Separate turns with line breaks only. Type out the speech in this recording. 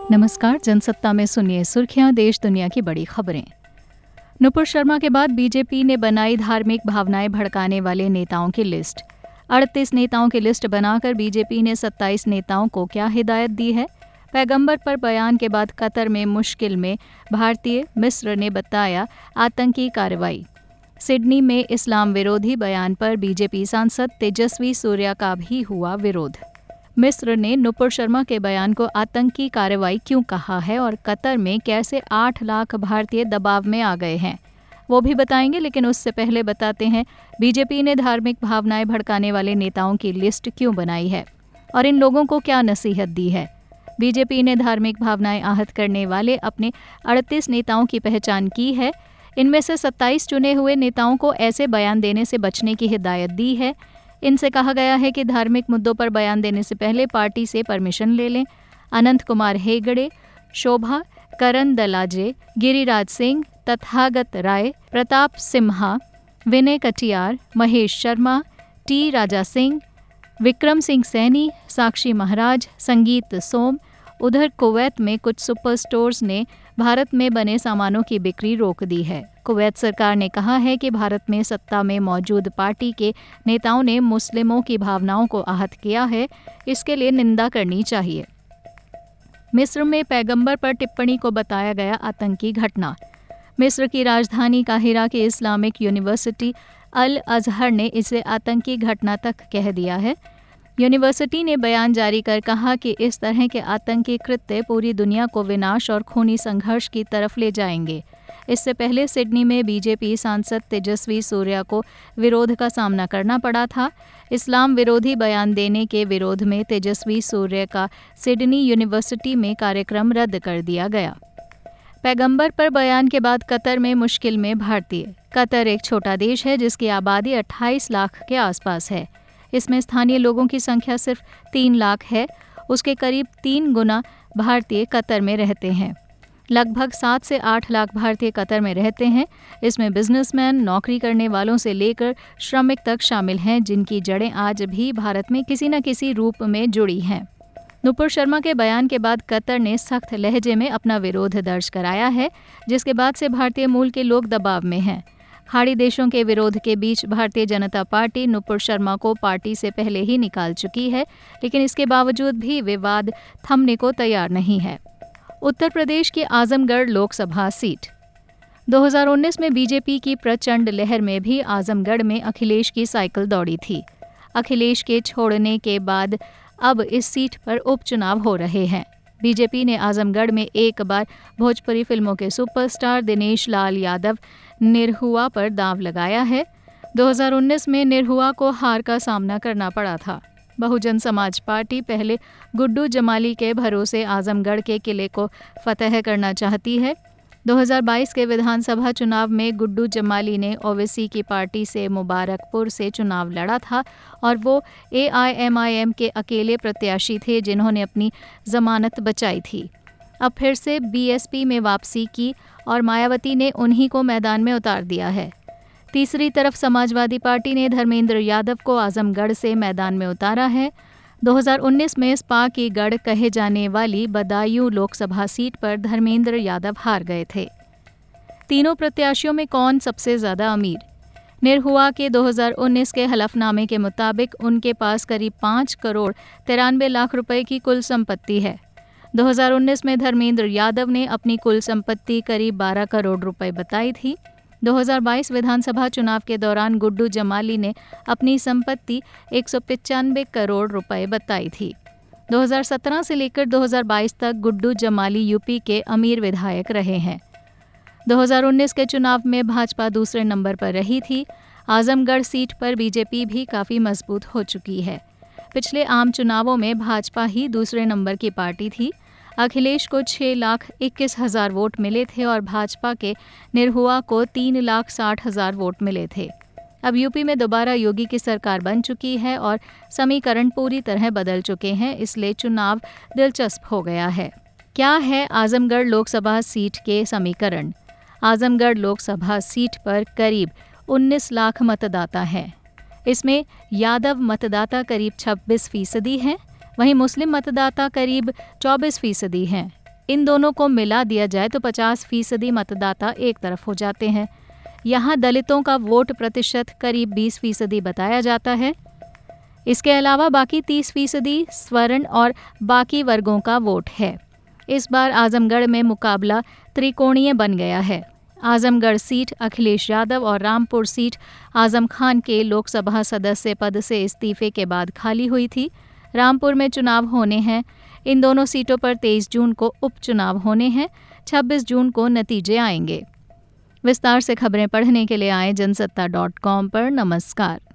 नमस्कार, जनसत्ता में सुनिए सुर्खियां, देश दुनिया की बड़ी खबरें। नुपुर शर्मा के बाद बीजेपी ने बनाई धार्मिक भावनाएं भड़काने वाले नेताओं की लिस्ट। 38 नेताओं की लिस्ट बनाकर बीजेपी ने 27 नेताओं को क्या हिदायत दी है? पैगंबर पर बयान के बाद कतर में मुश्किल में भारतीय, मिस्र ने बताया आतंकी कार्रवाई। सिडनी में इस्लाम विरोधी बयान पर बीजेपी सांसद तेजस्वी सूर्या का भी हुआ विरोध। मिस्र ने नुपुर शर्मा के बयान को आतंकी कार्रवाई क्यों कहा है और कतर में कैसे 8 लाख भारतीय दबाव में आ गए हैं, वो भी बताएंगे। लेकिन उससे पहले बताते हैं बीजेपी ने धार्मिक भावनाएं भड़काने वाले नेताओं की लिस्ट क्यों बनाई है और इन लोगों को क्या नसीहत दी है। बीजेपी ने धार्मिक भावनाएं आहत करने वाले अपने 38 नेताओं की पहचान की है। इनमें से 27 चुने हुए नेताओं को ऐसे बयान देने से बचने की हिदायत दी है। इनसे कहा गया है कि धार्मिक मुद्दों पर बयान देने से पहले पार्टी से परमिशन ले लें। अनंत कुमार हेगड़े, शोभा करंदलाजे, गिरिराज सिंह, तथागत राय, प्रताप सिम्हा, विनय कटियार, महेश शर्मा, टी राजा सिंह, विक्रम सिंह सैनी, साक्षी महाराज, संगीत सोम। उधर कुवैत में कुछ सुपर स्टोर्स ने भारत में बने सामानों की बिक्री रोक दी है। कुवैत सरकार ने कहा है कि भारत में सत्ता में मौजूद पार्टी के नेताओं ने मुस्लिमों की भावनाओं को आहत किया है, इसके लिए निंदा करनी चाहिए। मिस्र में पैगंबर पर टिप्पणी को बताया गया आतंकी घटना। मिस्र की राजधानी काहिरा की इस्लामिक यूनिवर्सिटी अल अजहर ने इसे आतंकी घटना तक कह दिया है। यूनिवर्सिटी ने बयान जारी कर कहा कि इस तरह के आतंकी कृत्य पूरी दुनिया को विनाश और खूनी संघर्ष की तरफ ले जाएंगे। इससे पहले सिडनी में बीजेपी सांसद तेजस्वी सूर्या को विरोध का सामना करना पड़ा था। इस्लाम विरोधी बयान देने के विरोध में तेजस्वी सूर्या का सिडनी यूनिवर्सिटी में कार्यक्रम रद्द कर दिया गया। पैगंबर पर बयान के बाद कतर में मुश्किल में भारतीय। कतर एक छोटा देश है जिसकी आबादी 28 लाख के आसपास है। इसमें स्थानीय लोगों की संख्या सिर्फ 3 लाख है। उसके करीब 3 गुना भारतीय कतर में रहते हैं। लगभग 7 से 8 लाख भारतीय कतर में रहते हैं। इसमें बिजनेसमैन, नौकरी करने वालों से लेकर श्रमिक तक शामिल हैं, जिनकी जड़ें आज भी भारत में किसी न किसी रूप में जुड़ी हैं। नुपुर शर्मा के बयान के बाद कतर ने सख्त लहजे में अपना विरोध दर्ज कराया है, जिसके बाद से भारतीय मूल के लोग दबाव में हैं। खाड़ी देशों के विरोध के बीच भारतीय जनता पार्टी नुपुर शर्मा को पार्टी से पहले ही निकाल चुकी है, लेकिन इसके बावजूद भी विवाद थमने को तैयार नहीं है। उत्तर प्रदेश की आजमगढ़ लोकसभा सीट। 2019 में बीजेपी की प्रचंड लहर में भी आजमगढ़ में अखिलेश की साइकिल दौड़ी थी। अखिलेश के छोड़ने के बाद अब इस सीट पर उपचुनाव हो रहे हैं। बीजेपी ने आजमगढ़ में एक बार भोजपुरी फिल्मों के सुपरस्टार दिनेश लाल यादव निरहुआ पर दांव लगाया है। 2019 में निरहुआ को हार का सामना करना पड़ा था। बहुजन समाज पार्टी पहले गुड्डू जमाली के भरोसे आजमगढ़ के किले को फतह करना चाहती है। 2022 के विधानसभा चुनाव में गुड्डू जमाली ने ओवैसी की पार्टी से मुबारकपुर से चुनाव लड़ा था और वो AIMIM के अकेले प्रत्याशी थे जिन्होंने अपनी जमानत बचाई थी। अब फिर से BSP में वापसी की और मायावती ने उन्हीं को मैदान में उतार दिया है। तीसरी तरफ समाजवादी पार्टी ने धर्मेंद्र यादव को आजमगढ़ से मैदान में उतारा है। 2019 में सपा की गढ़ कहे जाने वाली बदायूं लोकसभा सीट पर धर्मेंद्र यादव हार गए थे। तीनों प्रत्याशियों में कौन सबसे ज्यादा अमीर? निरहुआ के 2019 के हलफनामे के मुताबिक उनके पास करीब 5 करोड़ 93 लाख रुपए की कुल संपत्ति है। 2019 में धर्मेंद्र यादव ने अपनी कुल संपत्ति करीब 12 करोड़ रुपए बताई थी। 2022 विधानसभा चुनाव के दौरान गुड्डू जमाली ने अपनी संपत्ति 195 करोड़ रुपए बताई थी। 2017 से लेकर 2022 तक गुड्डू जमाली यूपी के अमीर विधायक रहे हैं। 2019 के चुनाव में भाजपा दूसरे नंबर पर रही थी। आजमगढ़ सीट पर बीजेपी भी काफ़ी मजबूत हो चुकी है। पिछले आम चुनावों में भाजपा ही दूसरे नंबर की पार्टी थी। अखिलेश को 6,21,000 वोट मिले थे और भाजपा के निरहुआ को 3,60,000 वोट मिले थे। अब यूपी में दोबारा योगी की सरकार बन चुकी है और समीकरण पूरी तरह बदल चुके हैं, इसलिए चुनाव दिलचस्प हो गया है। क्या है आजमगढ़ लोकसभा सीट के समीकरण? आजमगढ़ लोकसभा सीट पर करीब 19 लाख मतदाता हैं। इसमें यादव मतदाता करीब 26% हैं, वहीं मुस्लिम मतदाता करीब 24% हैं। इन दोनों को मिला दिया जाए तो 50% मतदाता एक तरफ हो जाते हैं। यहाँ दलितों का वोट प्रतिशत करीब 20% बताया जाता है। इसके अलावा बाकी 30% स्वर्ण और बाकी वर्गों का वोट है। इस बार आजमगढ़ में मुकाबला त्रिकोणीय बन गया है। आजमगढ़ सीट अखिलेश यादव और रामपुर सीट आजम खान के लोकसभा सदस्य पद से इस्तीफे के बाद खाली हुई थी। रामपुर में चुनाव होने हैं। इन दोनों सीटों पर 23 जून को उपचुनाव होने हैं। 26 जून को नतीजे आएंगे। विस्तार से खबरें पढ़ने के लिए आए जनसत्ता.com पर। नमस्कार।